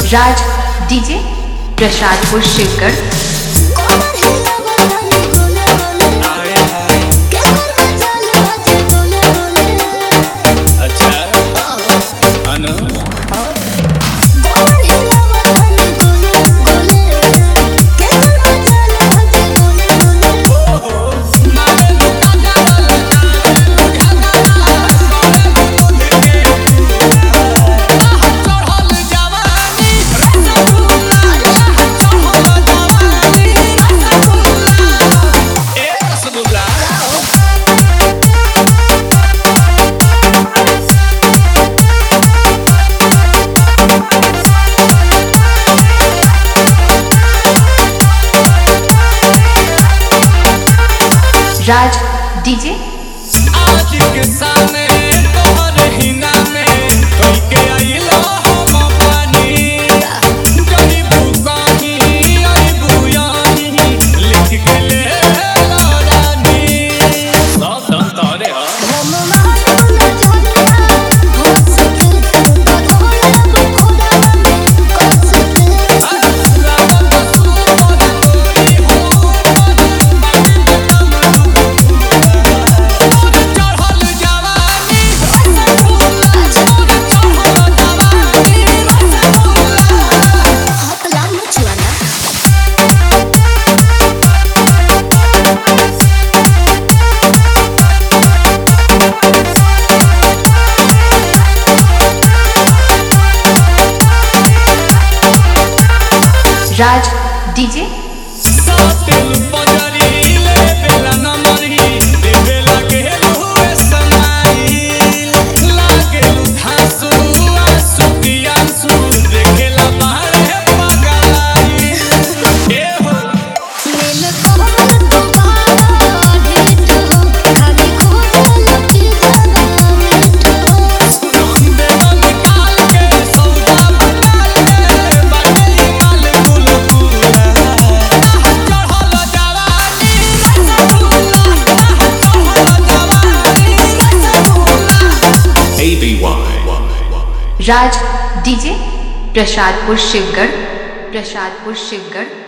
राज DJ Prasadpur Shivgarh. Raj DJ आज के सामने तोहर हिना में कोई के आइलो हम पानी जनी बुकानी आई बुयानी लिख के ले रानी सब दम तारे हम राज डीजे सातिल बजरी ले बेला नमरी दे बेला के हुए समाई लागे धासु आसु की आंसू देखेला बाहर है पगलाई ए हो नील कोमल तो बाबा ढेठो खाली खोजल की जगह मिठो देवन काल के सौदा बना ले बाटे माल गुल गुला चढ़ल जवानी ABY राज डीजे प्रसादपुर शिवगढ़।